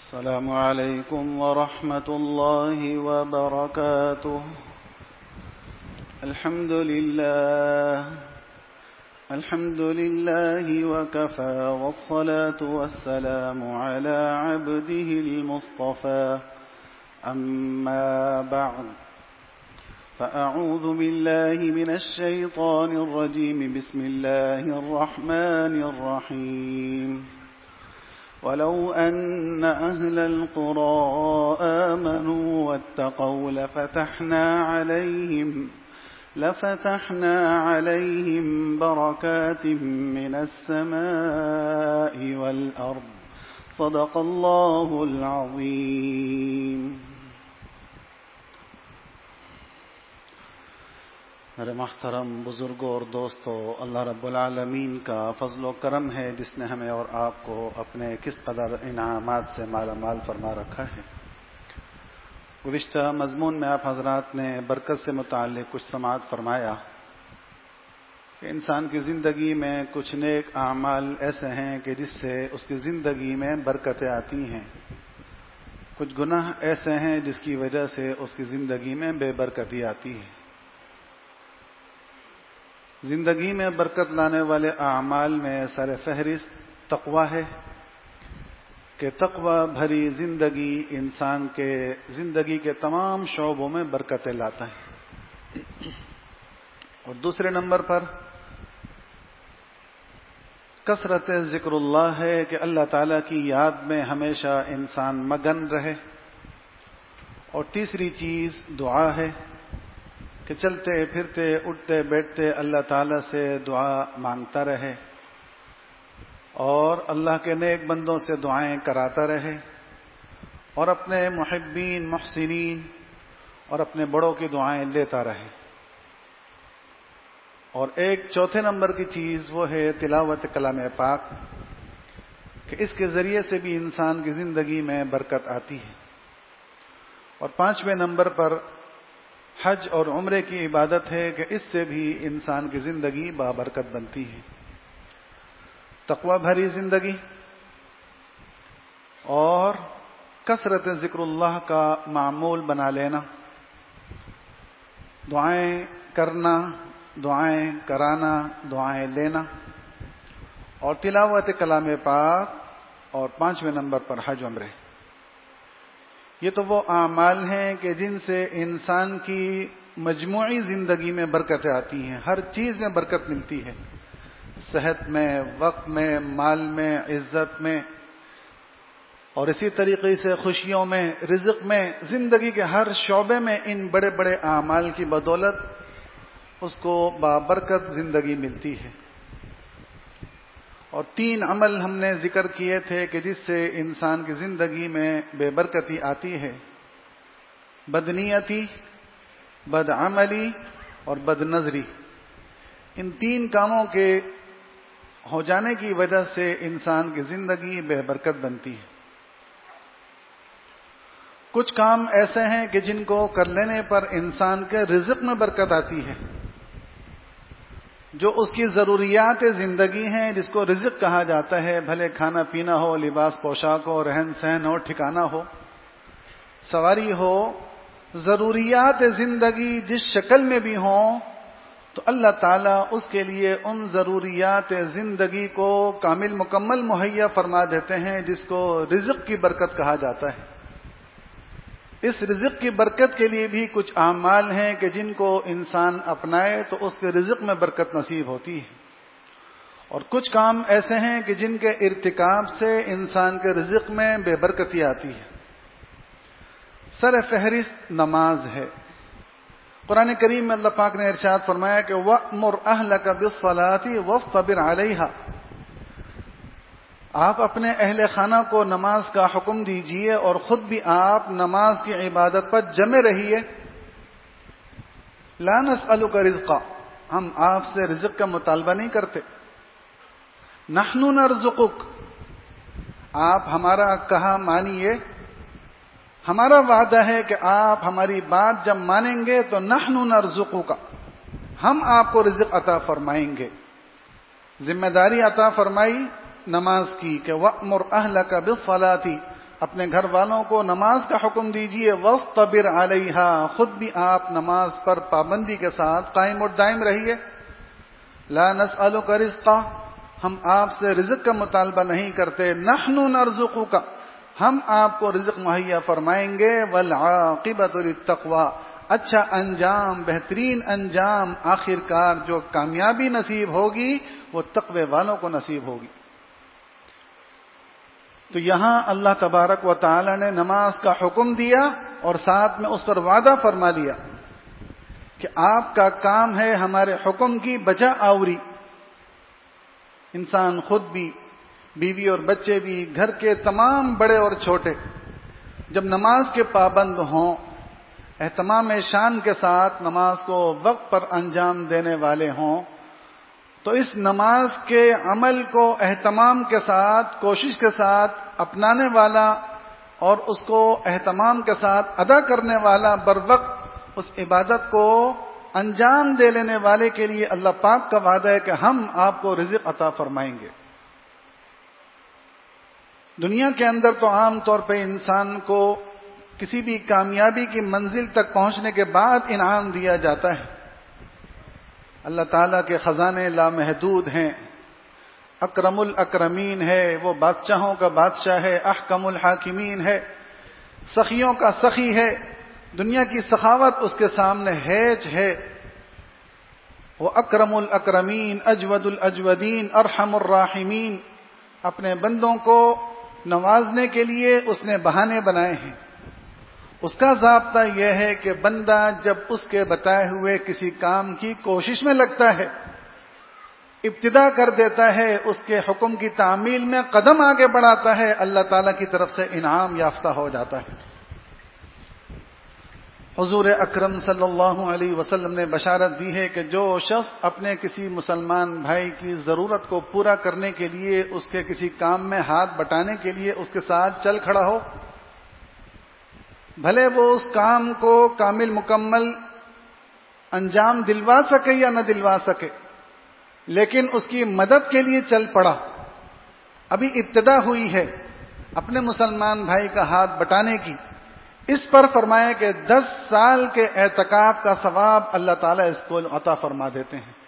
السلام عليكم ورحمة الله وبركاته. الحمد لله وكفى، والصلاة والسلام على عبده المصطفى. أما بعد، فأعوذ بالله من الشيطان الرجيم. بسم الله الرحمن الرحيم. ولو أن أهل القرى آمنوا واتقوا لفتحنا عليهم بركات من السماء والأرض. صدق الله العظيم. میرے محترم بزرگوں اور دوستوں، اللہ رب العالمین کا فضل و کرم ہے جس نے ہمیں اور آپ کو اپنے کس قدر انعامات سے مالا مال فرما رکھا ہے۔ گزشتہ مضمون میں آپ حضرات نے برکت سے متعلق کچھ سماعت فرمایا کہ انسان کی زندگی میں کچھ نیک اعمال ایسے ہیں کہ جس سے اس کی زندگی میں برکتیں آتی ہیں، کچھ گناہ ایسے ہیں جس کی وجہ سے اس کی زندگی میں بے برکتی آتی ہے۔ زندگی میں برکت لانے والے اعمال میں سر فہرست تقوی ہے کہ تقوی بھری زندگی انسان کے زندگی کے تمام شعبوں میں برکتیں لاتا ہے۔ اور دوسرے نمبر پر کثرت ذکر اللہ ہے کہ اللہ تعالیٰ کی یاد میں ہمیشہ انسان مگن رہے۔ اور تیسری چیز دعا ہے کہ چلتے پھرتے اٹھتے بیٹھتے اللہ تعالیٰ سے دعا مانگتا رہے اور اللہ کے نیک بندوں سے دعائیں کراتا رہے اور اپنے محبین محسنین اور اپنے بڑوں کی دعائیں لیتا رہے۔ اور ایک چوتھے نمبر کی چیز وہ ہے تلاوت کلام پاک کہ اس کے ذریعے سے بھی انسان کی زندگی میں برکت آتی ہے۔ اور پانچویں نمبر پر حج اور عمرے کی عبادت ہے کہ اس سے بھی انسان کی زندگی بابرکت بنتی ہے۔ تقوی بھری زندگی اور کثرت ذکر اللہ کا معمول بنا لینا، دعائیں کرنا، دعائیں کرانا، دعائیں لینا، اور تلاوت کلام پاک، اور پانچویں نمبر پر حج عمرے۔ یہ تو وہ اعمال ہیں کہ جن سے انسان کی مجموعی زندگی میں برکتیں آتی ہیں، ہر چیز میں برکت ملتی ہے، صحت میں، وقت میں، مال میں، عزت میں، اور اسی طریقے سے خوشیوں میں، رزق میں، زندگی کے ہر شعبے میں ان بڑے بڑے اعمال کی بدولت اس کو بابرکت زندگی ملتی ہے۔ اور تین عمل ہم نے ذکر کیے تھے کہ جس سے انسان کی زندگی میں بے برکتی آتی ہے: بدنیتی، بدعملی اور بد نظری۔ ان تین کاموں کے ہو جانے کی وجہ سے انسان کی زندگی بے برکت بنتی ہے۔ کچھ کام ایسے ہیں کہ جن کو کر لینے پر انسان کے رزق میں برکت آتی ہے، جو اس کی ضروریات زندگی ہیں، جس کو رزق کہا جاتا ہے، بھلے کھانا پینا ہو، لباس پوشاک ہو، رہن سہن ہو، ٹھکانہ ہو، سواری ہو، ضروریات زندگی جس شکل میں بھی ہوں تو اللہ تعالیٰ اس کے لیے ان ضروریات زندگی کو کامل مکمل مہیا فرما دیتے ہیں، جس کو رزق کی برکت کہا جاتا ہے۔ اس رزق کی برکت کے لیے بھی کچھ اعمال ہیں کہ جن کو انسان اپنائے تو اس کے رزق میں برکت نصیب ہوتی ہے، اور کچھ کام ایسے ہیں کہ جن کے ارتکاب سے انسان کے رزق میں بے برکتی آتی ہے۔ سر فہرست نماز ہے۔ قرآن کریم میں اللہ پاک نے ارشاد فرمایا کہ وَأْمُرْ أَهْلَكَ بِالصَّلَاةِ وَاصْطَبِرْ عَلَيْهَا، آپ اپنے اہل خانہ کو نماز کا حکم دیجئے اور خود بھی آپ نماز کی عبادت پر جمے رہیے۔ لا نسألک رزقا، ہم آپ سے رزق کا مطالبہ نہیں کرتے۔ نحن نرزقک، آپ ہمارا کہا مانیے، ہمارا وعدہ ہے کہ آپ ہماری بات جب مانیں گے تو نحن نرزقک، ہم آپ کو رزق عطا فرمائیں گے۔ ذمہ داری عطا فرمائی نماز کی کہ وَأْمُرْ أَهْلَكَ بِالصَّلَاةِ، اپنے گھر والوں کو نماز کا حکم دیجئے، وَاصْطَبِرْ عَلَيْهَا، خود بھی آپ نماز پر پابندی کے ساتھ قائم اور دائم رہیے۔ لَا نَسْأَلُكَ رِزْقًا، ہم آپ سے رزق کا مطالبہ نہیں کرتے، نَحْنُ نَرْزُقُكَ، ہم آپ کو رزق مہیا فرمائیں گے، وَالْعَاقِبَةُ لِلتَّقْوَىٰ، اچھا انجام، بہترین انجام، آخر کار جو کامیابی نصیب ہوگی وہ تقوی والوں کو نصیب ہوگی۔ تو یہاں اللہ تبارک و تعالی نے نماز کا حکم دیا اور ساتھ میں اس پر وعدہ فرما لیا کہ آپ کا کام ہے ہمارے حکم کی بجا آوری۔ انسان خود بھی، بیوی اور بچے بھی، گھر کے تمام بڑے اور چھوٹے جب نماز کے پابند ہوں، اہتمام شان کے ساتھ نماز کو وقت پر انجام دینے والے ہوں، تو اس نماز کے عمل کو اہتمام کے ساتھ، کوشش کے ساتھ اپنانے والا اور اس کو اہتمام کے ساتھ ادا کرنے والا، بر وقت اس عبادت کو انجام دے لینے والے کے لیے اللہ پاک کا وعدہ ہے کہ ہم آپ کو رزق عطا فرمائیں گے۔ دنیا کے اندر تو عام طور پہ انسان کو کسی بھی کامیابی کی منزل تک پہنچنے کے بعد انعام دیا جاتا ہے۔ اللہ تعالیٰ کے خزانے لامحدود ہیں، اکرم الاکرمین ہے، وہ بادشاہوں کا بادشاہ ہے، احکم الحاکمین ہے، سخیوں کا سخی ہے، دنیا کی سخاوت اس کے سامنے ہیج ہے۔ وہ اکرم الاکرمین، اجود الاجودین، ارحم الراحمین، اپنے بندوں کو نوازنے کے لیے اس نے بہانے بنائے ہیں۔ اس کا ضابطہ یہ ہے کہ بندہ جب اس کے بتائے ہوئے کسی کام کی کوشش میں لگتا ہے، ابتدا کر دیتا ہے، اس کے حکم کی تعمیل میں قدم آگے بڑھاتا ہے، اللہ تعالیٰ کی طرف سے انعام یافتہ ہو جاتا ہے۔ حضور اکرم صلی اللہ علیہ وسلم نے بشارت دی ہے کہ جو شخص اپنے کسی مسلمان بھائی کی ضرورت کو پورا کرنے کے لیے، اس کے کسی کام میں ہاتھ بٹانے کے لیے اس کے ساتھ چل کھڑا ہو، بھلے وہ اس کام کو کامل مکمل انجام دلوا سکے یا نہ دلوا سکے، لیکن اس کی مدد کے لیے چل پڑا، ابھی ابتدا ہوئی ہے اپنے مسلمان بھائی کا ہاتھ بٹانے کی، اس پر فرمایا کہ 10 سال کے اعتکاف کا ثواب اللہ تعالیٰ اس کو عطا فرما دیتے ہیں۔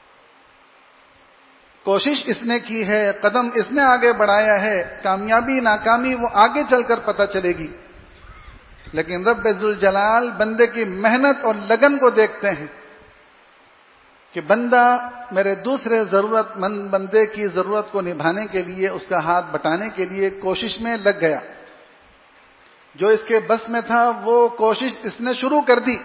کوشش اس نے کی ہے، قدم اس نے آگے بڑھایا ہے، کامیابی ناکامی وہ آگے چل کر پتہ چلے گی، لیکن رب ذوالجلال بندے کی محنت اور لگن کو دیکھتے ہیں کہ بندہ میرے دوسرے ضرورت مند بندے کی ضرورت کو نبھانے کے لیے، اس کا ہاتھ بٹانے کے لیے کوشش میں لگ گیا، جو اس کے بس میں تھا وہ کوشش اس نے شروع کر دی۔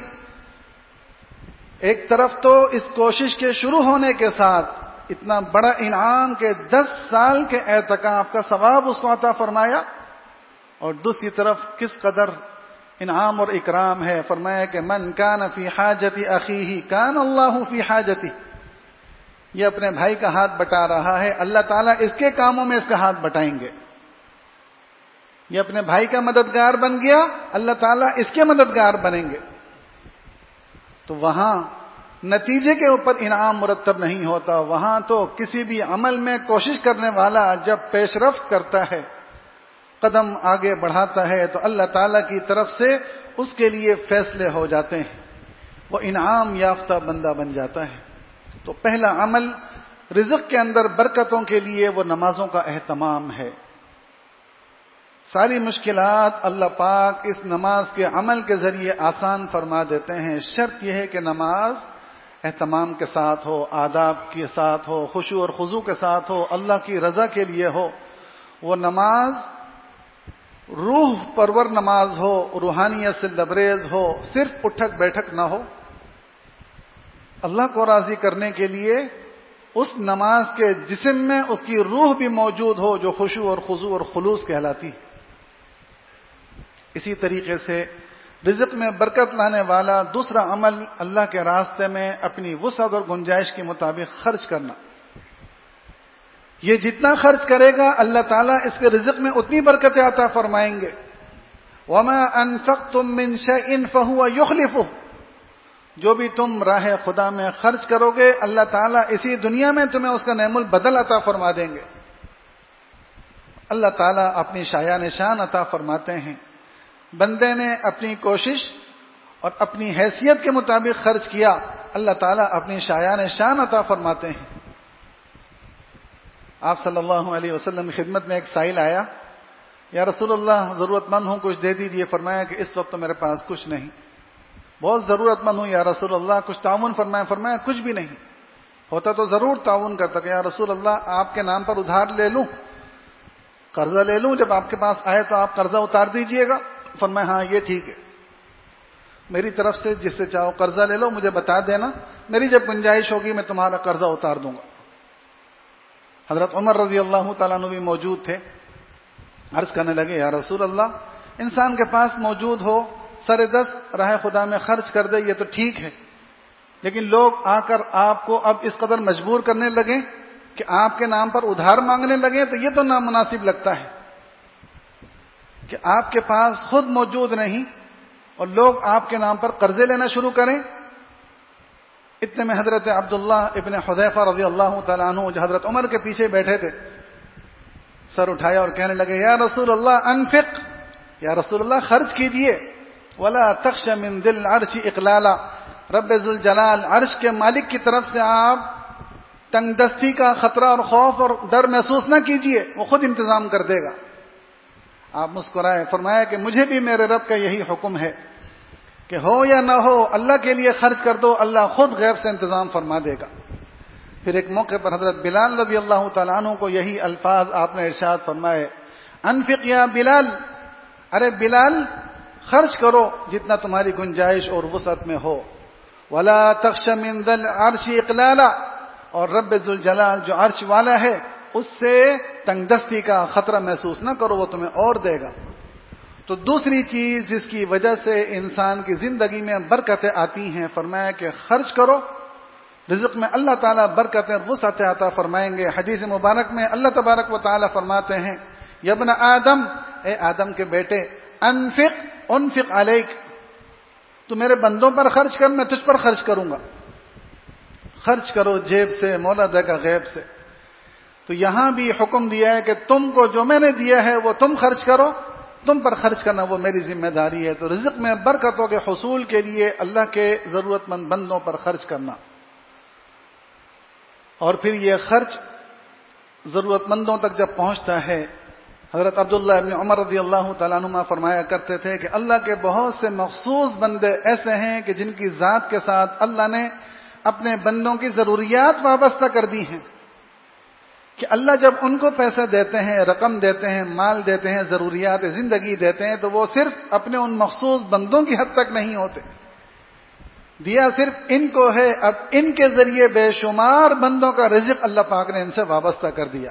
ایک طرف تو اس کوشش کے شروع ہونے کے ساتھ اتنا بڑا انعام کہ 10 سال کے اعتکاف کا ثواب اس کو عطا فرمایا، اور دوسری طرف کس قدر انعام اور اکرام ہے، فرمایا کہ من کان فی حاجت اخیہ کان اللہ فی حاجتہ، یہ اپنے بھائی کا ہاتھ بٹا رہا ہے، اللہ تعالیٰ اس کے کاموں میں اس کا ہاتھ بٹائیں گے۔ یہ اپنے بھائی کا مددگار بن گیا، اللہ تعالیٰ اس کے مددگار بنیں گے۔ تو وہاں نتیجے کے اوپر انعام مرتب نہیں ہوتا، وہاں تو کسی بھی عمل میں کوشش کرنے والا جب پیش رفت کرتا ہے، قدم آگے بڑھاتا ہے، تو اللہ تعالیٰ کی طرف سے اس کے لیے فیصلے ہو جاتے ہیں، وہ انعام یافتہ بندہ بن جاتا ہے۔ تو پہلا عمل رزق کے اندر برکتوں کے لیے وہ نمازوں کا اہتمام ہے۔ ساری مشکلات اللہ پاک اس نماز کے عمل کے ذریعے آسان فرما دیتے ہیں، شرط یہ ہے کہ نماز اہتمام کے ساتھ ہو، آداب کے ساتھ ہو، خشوع اور خضوع کے ساتھ ہو، اللہ کی رضا کے لیے ہو، وہ نماز روح پرور نماز ہو، روحانیت سے لبریز ہو، صرف اٹھک بیٹھک نہ ہو، اللہ کو راضی کرنے کے لیے اس نماز کے جسم میں اس کی روح بھی موجود ہو، جو خشوع اور خضوع اور خلوص کہلاتی ہے۔ اسی طریقے سے رزق میں برکت لانے والا دوسرا عمل اللہ کے راستے میں اپنی وسعت اور گنجائش کے مطابق خرچ کرنا۔ یہ جتنا خرچ کرے گا اللہ تعالیٰ اس کے رزق میں اتنی برکتیں عطا فرمائیں گے۔ وَمَا أَنفَقْتُم مِّن شَيْءٍ فَهُوَ يُخْلِفُهُ، جو بھی تم راہ خدا میں خرچ کرو گے اللہ تعالیٰ اسی دنیا میں تمہیں اس کا نعم البدل عطا فرما دیں گے۔ اللہ تعالیٰ اپنی شایان نشان عطا فرماتے ہیں. بندے نے اپنی کوشش اور اپنی حیثیت کے مطابق خرچ کیا، اللہ تعالیٰ اپنی شایان شان عطا فرماتے ہیں. آپ صلی اللہ علیہ وسلم کی خدمت میں ایک سائل آیا، یا رسول اللہ ضرورت مند ہوں کچھ دے دیجیے. فرمایا کہ اس وقت تو میرے پاس کچھ نہیں. بہت ضرورت مند ہوں یا رسول اللہ کچھ تعاون فرمائیں. فرمایا کچھ بھی نہیں. ہوتا تو ضرور تعاون کرتا کہ یا رسول اللہ آپ کے نام پر ادھار لے لوں، قرضہ لے لوں، جب آپ کے پاس آئے تو آپ قرضہ اتار دیجئے گا. فرمایا ہاں یہ ٹھیک ہے، میری طرف سے جس سے چاہو قرضہ لے لو، مجھے بتا دینا، میری جب گنجائش ہوگی میں تمہارا قرضہ اتار دوں گا. حضرت عمر رضی اللہ تعالیٰ عنہ بھی موجود تھے. عرض کرنے لگے یا رسول اللہ، انسان کے پاس موجود ہو، سر دست راہ خدا میں خرچ کر دے یہ تو ٹھیک ہے، لیکن لوگ آ کر آپ کو اب اس قدر مجبور کرنے لگے کہ آپ کے نام پر ادھار مانگنے لگے تو یہ تو نامناسب لگتا ہے کہ آپ کے پاس خود موجود نہیں اور لوگ آپ کے نام پر قرضے لینا شروع کریں. اتنے میں حضرت عبداللہ ابن حذیفہ رضی اللہ تعالیٰ عنہ جو حضرت عمر کے پیچھے بیٹھے تھے، سر اٹھایا اور کہنے لگے یا رسول اللہ انفق، یا رسول اللہ خرچ کیجئے. ولا تخش من ذی العرش اقلالا، رب ذوالجلال عرش کے مالک کی طرف سے آپ تنگ دستی کا خطرہ اور خوف اور ڈر محسوس نہ کیجئے، وہ خود انتظام کر دے گا. آپ مسکرائے. فرمایا کہ مجھے بھی میرے رب کا یہی حکم ہے کہ ہو یا نہ ہو اللہ کے لیے خرچ کر دو، اللہ خود غیب سے انتظام فرما دے گا. پھر ایک موقع پر حضرت بلال رضی اللہ تعالیٰ عنہ کو یہی الفاظ آپ نے ارشاد فرمائے، انفق یا بلال، ارے بلال خرچ کرو جتنا تمہاری گنجائش اور وسعت میں ہو. ولا تخش من ذی العرش اقلالا، اور رب ذوالجلال جو عرش والا ہے اس سے تنگ دستی کا خطرہ محسوس نہ کرو، وہ تمہیں اور دے گا. تو دوسری چیز جس کی وجہ سے انسان کی زندگی میں برکتیں آتی ہیں، فرمایا کہ خرچ کرو، رزق میں اللہ تعالیٰ برکتیں اور وسعت عطا فرمائیں گے. حدیث مبارک میں اللہ تبارک و تعالیٰ فرماتے ہیں یا ابن آدم، اے آدم کے بیٹے، انفق علیک، تو میرے بندوں پر خرچ کر، میں تجھ پر خرچ کروں گا. خرچ کرو جیب سے، مولا دے گا غیب سے. تو یہاں بھی حکم دیا ہے کہ تم کو جو میں نے دیا ہے وہ تم خرچ کرو، تم پر خرچ کرنا وہ میری ذمہ داری ہے. تو رزق میں برکتوں کے حصول کے لیے اللہ کے ضرورت مند بندوں پر خرچ کرنا، اور پھر یہ خرچ ضرورت مندوں تک جب پہنچتا ہے، حضرت عبداللہ ابن عمر رضی اللہ تعالیٰ عنہ فرمایا کرتے تھے کہ اللہ کے بہت سے مخصوص بندے ایسے ہیں کہ جن کی ذات کے ساتھ اللہ نے اپنے بندوں کی ضروریات وابستہ کر دی ہیں، کہ اللہ جب ان کو پیسہ دیتے ہیں، رقم دیتے ہیں، مال دیتے ہیں، ضروریات زندگی دیتے ہیں، تو وہ صرف اپنے ان مخصوص بندوں کی حد تک نہیں ہوتے. دیا صرف ان کو ہے، اب ان کے ذریعے بے شمار بندوں کا رزق اللہ پاک نے ان سے وابستہ کر دیا.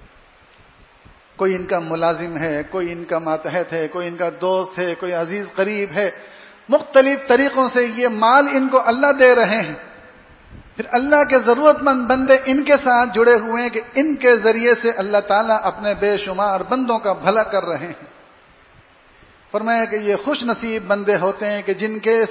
کوئی ان کا ملازم ہے، کوئی ان کا ماتحت ہے، کوئی ان کا دوست ہے، کوئی عزیز قریب ہے، مختلف طریقوں سے یہ مال ان کو اللہ دے رہے ہیں. پھر اللہ کے ضرورت مند بندے ان کے ساتھ جڑے ہوئے ہیں کہ ان کے ذریعے سے اللہ تعالیٰ اپنے بے شمار بندوں کا بھلا کر رہے ہیں. فرمایا کہ یہ خوش نصیب بندے ہوتے ہیں کہ جن کے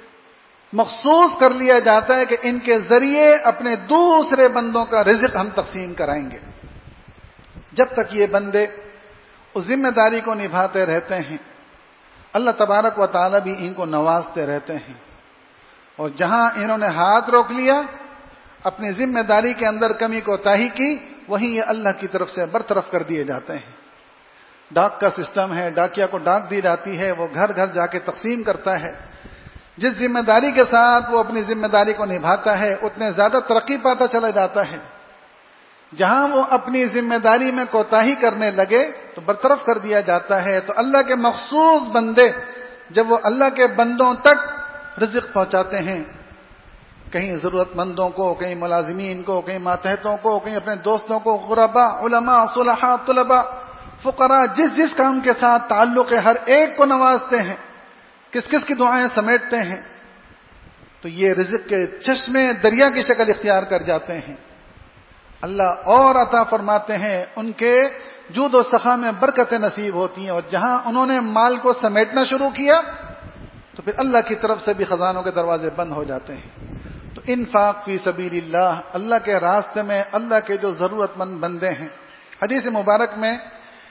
مخصوص کر لیا جاتا ہے کہ ان کے ذریعے اپنے دوسرے بندوں کا رزق ہم تقسیم کرائیں گے. جب تک یہ بندے اس ذمہ داری کو نبھاتے رہتے ہیں، اللہ تبارک و تعالیٰ بھی ان کو نوازتے رہتے ہیں. اور جہاں انہوں نے ہاتھ روک لیا، اپنی ذمہ داری کے اندر کمی کوتاہی کی، وہیں یہ اللہ کی طرف سے برطرف کر دیے جاتے ہیں. ڈاک کا سسٹم ہے، ڈاکیا کو ڈاک دی جاتی ہے، وہ گھر گھر جا کے تقسیم کرتا ہے. جس ذمہ داری کے ساتھ وہ اپنی ذمہ داری کو نبھاتا ہے اتنے زیادہ ترقی پاتا چلا جاتا ہے. جہاں وہ اپنی ذمہ داری میں کوتاہی کرنے لگے تو برطرف کر دیا جاتا ہے. تو اللہ کے مخصوص بندے جب وہ اللہ کے بندوں تک رزق پہنچاتے ہیں، کہیں ضرورت مندوں کو، کہیں ملازمین کو، کہیں ماتحتوں کو، کہیں اپنے دوستوں کو، غرباء، علماء، صلحاء، طلباء، فقراء، جس جس کام کے ساتھ تعلق ہے ہر ایک کو نوازتے ہیں، کس کس کی دعائیں سمیٹتے ہیں، تو یہ رزق کے چشمے دریا کی شکل اختیار کر جاتے ہیں. اللہ اور عطا فرماتے ہیں، ان کے جود و سخا میں برکتیں نصیب ہوتی ہیں. اور جہاں انہوں نے مال کو سمیٹنا شروع کیا تو پھر اللہ کی طرف سے بھی خزانوں کے دروازے بند ہو جاتے ہیں. تو انفاق فی سبیل اللہ، اللہ کے راستے میں اللہ کے جو ضرورت مند بندے ہیں. حدیث مبارک میں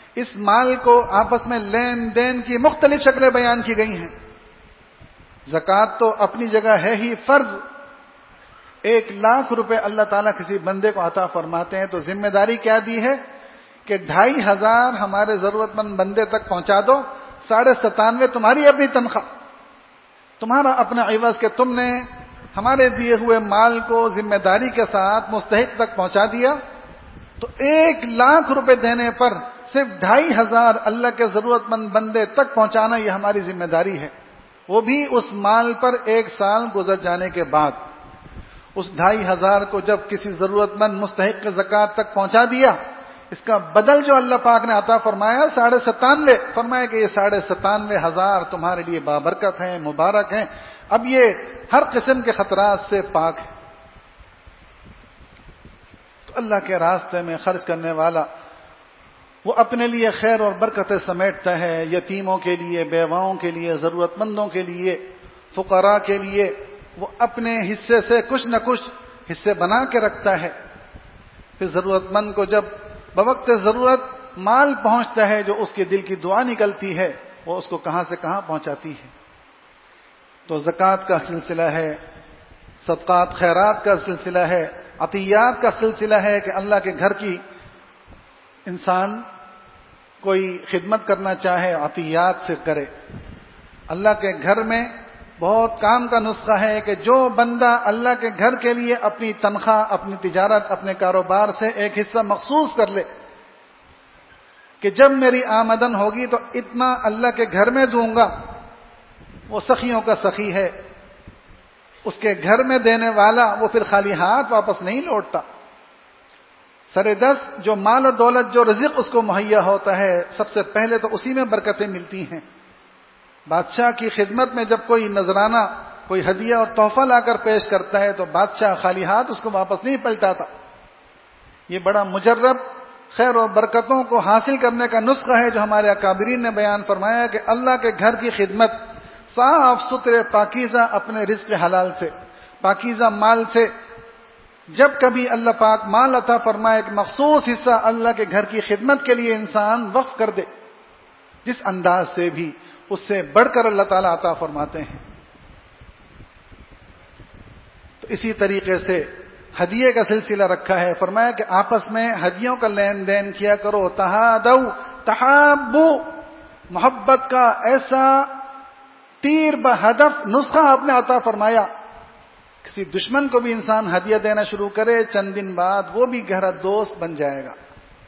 اس مال کو آپس میں لین دین کی مختلف شکلیں بیان کی گئی ہیں. زکوٰۃ تو اپنی جگہ ہے ہی فرض. 1,00,000 روپے اللہ تعالیٰ کسی بندے کو عطا فرماتے ہیں تو ذمہ داری کیا دی ہے کہ 2,500 ہمارے ضرورت مند بندے تک پہنچا دو. 97.5 تمہاری اپنی تنخواہ, تمہارا اپنا عوض کہ تم نے ہمارے دیے ہوئے مال کو ذمہ داری کے ساتھ مستحق تک پہنچا دیا. تو 1,00,000 روپے دینے پر صرف 2,500 اللہ کے ضرورت مند بندے تک پہنچانا یہ ہماری ذمہ داری ہے, وہ بھی اس مال پر 1 سال گزر جانے کے بعد. اس 2,500 کو جب کسی ضرورت مند مستحق زکوٰۃ تک پہنچا دیا, اس کا بدل جو اللہ پاک نے عطا فرمایا 97.5, فرمایا کہ یہ 97,500 تمہارے لیے بابرکت ہیں, مبارک ہیں. اب یہ ہر قسم کے خطرات سے پاک ہے. تو اللہ کے راستے میں خرچ کرنے والا وہ اپنے لیے خیر اور برکتیں سمیٹتا ہے. یتیموں کے لیے, بیواؤں کے لیے, ضرورت مندوں کے لیے, فقراء کے لیے وہ اپنے حصے سے کچھ نہ کچھ حصے بنا کے رکھتا ہے. پھر ضرورت مند کو جب بوقت ضرورت مال پہنچتا ہے, جو اس کے دل کی دعا نکلتی ہے وہ اس کو کہاں سے کہاں پہنچاتی ہے. تو زکوٰۃ کا سلسلہ ہے, صدقات خیرات کا سلسلہ ہے, عطیات کا سلسلہ ہے کہ اللہ کے گھر کی انسان کوئی خدمت کرنا چاہے عطیات سے کرے. اللہ کے گھر میں بہت کام کا نسخہ ہے کہ جو بندہ اللہ کے گھر کے لیے اپنی تنخواہ, اپنی تجارت, اپنے کاروبار سے ایک حصہ مخصوص کر لے کہ جب میری آمدن ہوگی تو اتنا اللہ کے گھر میں دوں گا, وہ سخیوں کا سخی ہے. اس کے گھر میں دینے والا وہ پھر خالی ہاتھ واپس نہیں لوٹتا. سر دست جو مال و دولت, جو رزق اس کو مہیا ہوتا ہے, سب سے پہلے تو اسی میں برکتیں ملتی ہیں. بادشاہ کی خدمت میں جب کوئی نذرانہ, کوئی ہدیہ اور تحفہ لا کر پیش کرتا ہے تو بادشاہ خالی ہاتھ اس کو واپس نہیں پلٹاتا. یہ بڑا مجرب خیر اور برکتوں کو حاصل کرنے کا نسخہ ہے جو ہمارے اکابرین نے بیان فرمایا کہ اللہ کے گھر کی خدمت صاف ستھرے پاکیزہ اپنے رزق حلال سے, پاکیزہ مال سے. جب کبھی اللہ پاک مال عطا فرمائے, ایک مخصوص حصہ اللہ کے گھر کی خدمت کے لیے انسان وقف کر دے, جس انداز سے بھی اس سے بڑھ کر اللہ تعالیٰ عطا فرماتے ہیں. تو اسی طریقے سے ہدیے کا سلسلہ رکھا ہے. فرمایا کہ آپس میں ہدیوں کا لین دین کیا کرو. تہادو تحابو, محبت کا ایسا تیر بہدف نسخہ آپ نے عطا فرمایا. کسی دشمن کو بھی انسان ہدیہ دینا شروع کرے, چند دن بعد وہ بھی گہرا دوست بن جائے گا.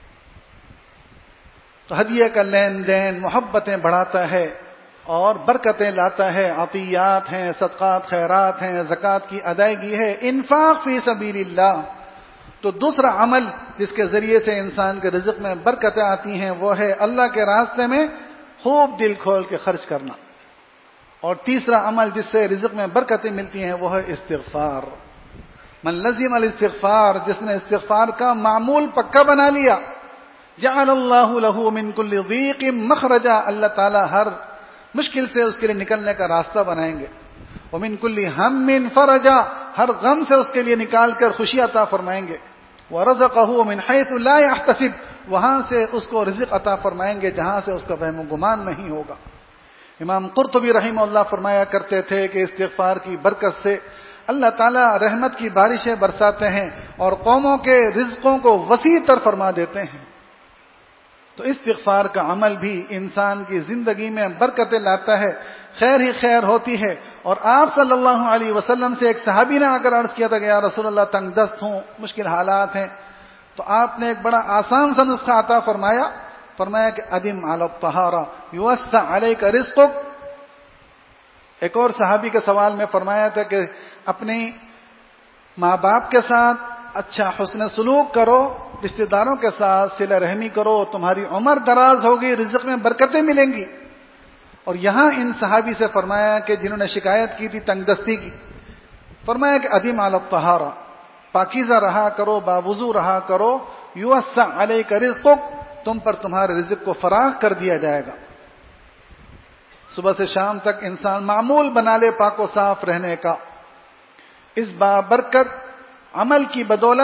تو ہدیہ کا لین دین محبتیں بڑھاتا ہے اور برکتیں لاتا ہے. عطیات ہیں, صدقات خیرات ہیں, زکوٰۃ کی ادائیگی ہے, انفاق فی سبیل اللہ. تو دوسرا عمل جس کے ذریعے سے انسان کے رزق میں برکتیں آتی ہیں وہ ہے اللہ کے راستے میں خوب دل کھول کے خرچ کرنا. اور تیسرا عمل جس سے رزق میں برکتیں ملتی ہیں وہ ہے استغفار. من لزم الاستغفار, جس نے استغفار کا معمول پکا بنا لیا, جعل اللہ له من کل ضیق مخرجا, اللہ تعالی ہر مشکل سے اس کے لیے نکلنے کا راستہ بنائیں گے. ومن کل ہم فرجا, ہر غم سے اس کے لیے نکال کر خوشی عطا فرمائیں گے. ورزقه من حيث لا يحتسب, وہاں سے اس کو رزق عطا فرمائیں گے جہاں سے اس کا وہم و گمان نہیں ہوگا. امام قرطبی رحمہ اللہ فرمایا کرتے تھے کہ استغفار کی برکت سے اللہ تعالیٰ رحمت کی بارشیں برساتے ہیں اور قوموں کے رزقوں کو وسیع تر فرما دیتے ہیں. تو استغفار کا عمل بھی انسان کی زندگی میں برکتیں لاتا ہے, خیر ہی خیر ہوتی ہے. اور آپ صلی اللہ علیہ وسلم سے ایک صحابی نے آ کر عرض کیا تھا کہ یا رسول اللہ تنگ دست ہوں, مشکل حالات ہیں. تو آپ نے ایک بڑا آسان سا نسخہ عطا فرمایا. فرمایا کہ ادم علی الطہارہ یوسع علیک رزقک. ایک اور صحابی کے سوال میں فرمایا تھا کہ اپنی ماں باپ کے ساتھ اچھا حسن سلوک کرو, رشتہ داروں کے ساتھ صلہ رحمی کرو, تمہاری عمر دراز ہوگی, رزق میں برکتیں ملیں گی. اور یہاں ان صحابی سے فرمایا کہ جنہوں نے شکایت کی تھی تنگ دستی کی, فرمایا کہ ادم علی الطہارہ, پاکیزہ رہا کرو, باوضو رہا کرو. یوسع علیک رزقک, تم پر تمہارے رزق کو فراخ کر دیا جائے گا. صبح سے شام تک انسان معمول بنا لے پاک و صاف رہنے کا. اس بابرکت عمل کی بدولت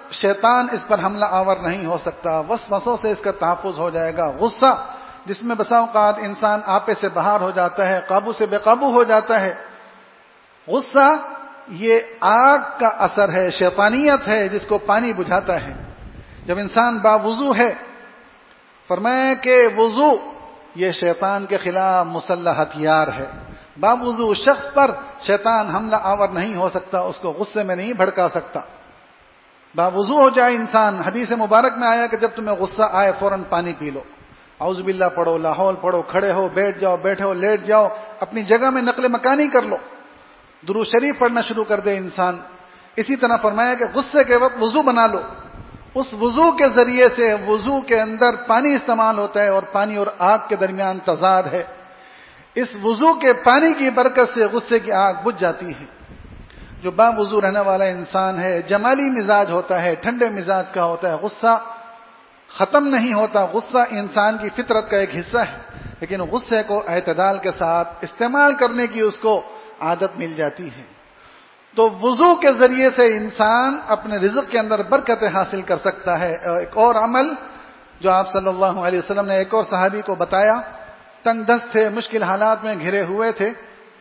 شیطان اس پر حملہ آور نہیں ہو سکتا، وسوسوں سے اس کا تحفظ ہو جائے گا۔ غصہ جس میں بسا اوقات انسان آپے سے باہر ہو جاتا ہے، قابو سے بے قابو ہو جاتا ہے۔ غصہ یہ آگ کا اثر ہے، شیطانیت ہے جس کو پانی بجھاتا ہے۔ جب انسان باوضو ہے، فرمایا کہ وضو یہ شیطان کے خلاف مسلح ہتھیار ہے۔ باوضو شخص پر شیطان حملہ آور نہیں ہو سکتا، اس کو غصے میں نہیں بھڑکا سکتا۔ باوضو ہو جائے انسان، حدیث مبارک میں آیا کہ جب تمہیں غصہ آئے فوراً پانی پی لو، اعوذ باللہ پڑھو، لا حول پڑھو، کھڑے ہو، بیٹھ جاؤ، بیٹھے ہو، لیٹ جاؤ، اپنی جگہ میں نقل مکانی کر لو، درود شریف پڑھنا شروع کر دے انسان۔ اسی طرح فرمایا کہ غصے کے وقت وضو بنا لو، اس وضو کے ذریعے سے وضو کے اندر پانی استعمال ہوتا ہے، اور پانی اور آگ کے درمیان تضاد ہے۔ اس وضو کے پانی کی برکت سے غصے کی آگ بجھ جاتی ہے۔ جو باوضو رہنے والا انسان ہے، جمالی مزاج ہوتا ہے، ٹھنڈے مزاج کا ہوتا ہے، غصہ ختم نہیں ہوتا۔ غصہ انسان کی فطرت کا ایک حصہ ہے، لیکن غصے کو اعتدال کے ساتھ استعمال کرنے کی اس کو عادت مل جاتی ہے۔ تو وضو کے ذریعے سے انسان اپنے رزق کے اندر برکت حاصل کر سکتا ہے۔ ایک اور عمل جو آپ صلی اللہ علیہ وسلم نے ایک اور صحابی کو بتایا، تنگ دست تھے، مشکل حالات میں گھرے ہوئے تھے،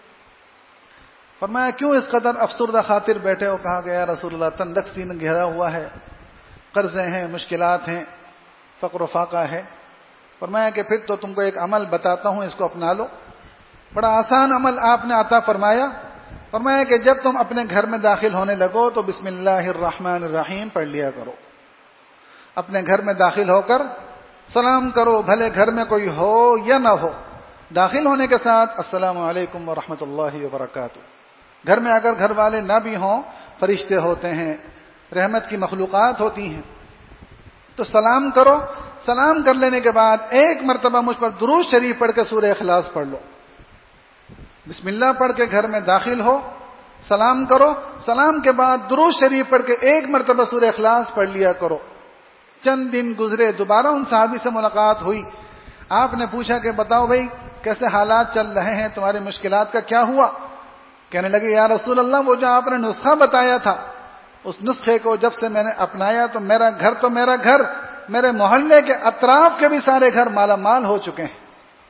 فرمایا کیوں اس قدر افسردہ خاطر بیٹھے ہو؟ کہا گیا رسول اللہ تنگ دستی میں گھرا ہوا ہے، قرضے ہیں، مشکلات ہیں، فقر و فاقہ ہے۔ فرمایا کہ پھر تو تم کو ایک عمل بتاتا ہوں، اس کو اپنا لو۔ بڑا آسان عمل آپ نے عطا فرمایا۔ فرمایا کہ جب تم اپنے گھر میں داخل ہونے لگو تو بسم اللہ الرحمن الرحیم پڑھ لیا کرو۔ اپنے گھر میں داخل ہو کر سلام کرو، بھلے گھر میں کوئی ہو یا نہ ہو۔ داخل ہونے کے ساتھ السلام علیکم ورحمۃ اللہ وبرکاتہ۔ گھر میں اگر گھر والے نہ بھی ہوں، فرشتے ہوتے ہیں، رحمت کی مخلوقات ہوتی ہیں، تو سلام کرو۔ سلام کر لینے کے بعد ایک مرتبہ مجھ پر درود شریف پڑھ کے سورہ اخلاص پڑھ لو۔ بسم اللہ پڑھ کے گھر میں داخل ہو، سلام کرو، سلام کے بعد درود شریف پڑھ کے ایک مرتبہ سورہ اخلاص پڑھ لیا کرو۔ چند دن گزرے، دوبارہ ان صحابی سے ملاقات ہوئی۔ آپ نے پوچھا کہ بتاؤ بھائی کیسے حالات چل رہے ہیں، تمہاری مشکلات کا کیا ہوا؟ کہنے لگے یا رسول اللہ وہ جو آپ نے نسخہ بتایا تھا، اس نسخے کو جب سے میں نے اپنایا تو میرا گھر میرے محلے کے اطراف کے بھی سارے گھر مالا مال ہو چکے ہیں۔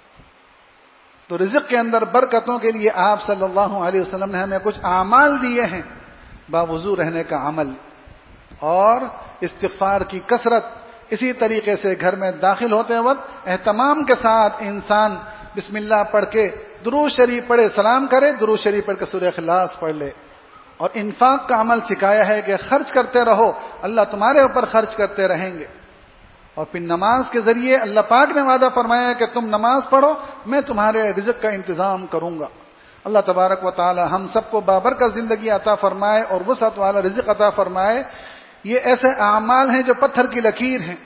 تو رزق کے اندر برکتوں کے لیے آپ صلی اللہ علیہ وسلم نے ہمیں کچھ اعمال دیے ہیں، باوضو رہنے کا عمل اور استغفار کی کثرت۔ اسی طریقے سے گھر میں داخل ہوتے وقت اہتمام کے ساتھ انسان بسم اللہ پڑھ کے درود شریف پڑھے، سلام کرے، درود شریف پڑھ کے سورہ اخلاص پڑھ لے۔ اور انفاق کا عمل سکھایا ہے کہ خرچ کرتے رہو، اللہ تمہارے اوپر خرچ کرتے رہیں گے۔ اور پھر نماز کے ذریعے اللہ پاک نے وعدہ فرمایا کہ تم نماز پڑھو، میں تمہارے رزق کا انتظام کروں گا۔ اللہ تبارک و تعالی ہم سب کو بابرکت زندگی عطا فرمائے اور وسعت والا رزق عطا فرمائے۔ یہ ایسے اعمال ہیں جو پتھر کی لکیر ہیں۔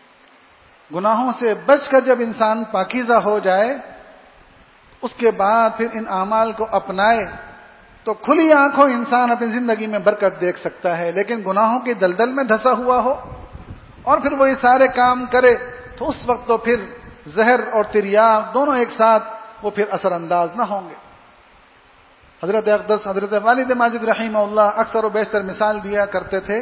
گناہوں سے بچ کر جب انسان پاکیزہ ہو جائے، اس کے بعد پھر ان اعمال کو اپنائے تو کھلی آنکھوں انسان اپنی زندگی میں برکت دیکھ سکتا ہے۔ لیکن گناہوں کی دلدل میں دھسا ہوا ہو اور پھر وہ یہ سارے کام کرے تو اس وقت تو پھر زہر اور تریاق دونوں ایک ساتھ وہ پھر اثر انداز نہ ہوں گے۔ حضرت اقدس حضرت والد ماجد رحمہ اللہ اکثر و بیشتر مثال دیا کرتے تھے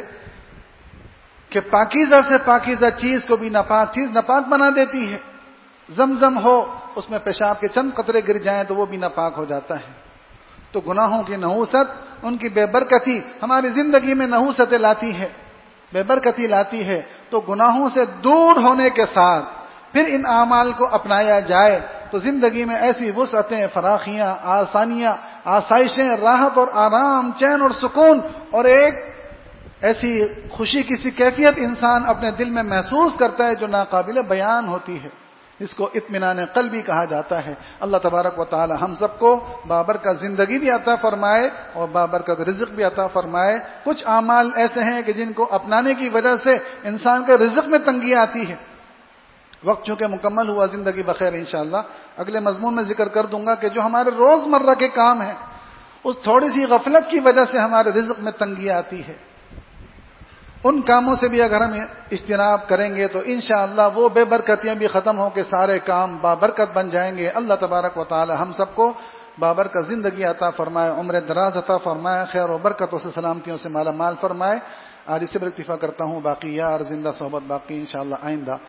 کہ پاکیزہ سے پاکیزہ چیز کو بھی ناپاک چیز ناپاک بنا دیتی ہے۔ زمزم ہو، اس میں پیشاب کے چند قطرے گر جائیں تو وہ بھی ناپاک ہو جاتا ہے۔ تو گناہوں کی نحوست، ان کی بے برکتی ہماری زندگی میں نحوستیں لاتی ہے، بے برکتی لاتی ہے۔ تو گناہوں سے دور ہونے کے ساتھ پھر ان اعمال کو اپنایا جائے تو زندگی میں ایسی وسعتیں، فراخیاں، آسانیاں، آسائشیں، راحت اور آرام، چین اور سکون اور ایک ایسی خوشی کی سی کیفیت انسان اپنے دل میں محسوس کرتا ہے جو ناقابل بیان ہوتی ہے، اس کو اطمینان قلبی کہا جاتا ہے۔ اللہ تبارک و تعالی ہم سب کو بابرکت زندگی بھی عطا فرمائے اور بابرکت رزق بھی عطا فرمائے۔ کچھ اعمال ایسے ہیں کہ جن کو اپنانے کی وجہ سے انسان کے رزق میں تنگی آتی ہے۔ وقت چونکہ مکمل ہوا، زندگی بخیر انشاءاللہ اگلے مضمون میں ذکر کر دوں گا کہ جو ہمارے روزمرہ کے کام ہیں اس تھوڑی سی غفلت کی وجہ سے ہمارے رزق میں تنگی آتی ہے، ان کاموں سے بھی اگر ہم اجتناب کریں گے تو انشاءاللہ وہ بے برکتیاں بھی ختم ہو کے سارے کام بابرکت بن جائیں گے۔ اللہ تبارک و تعالی ہم سب کو بابرکت زندگی عطا فرمائے، عمر دراز عطا فرمائے، خیر و برکتوں سے سلامتیوں سے مالا مال فرمائے۔ آج اس سے پر اکتفا کرتا ہوں. باقی یار زندہ صحبت باقی انشاءاللہ آئندہ.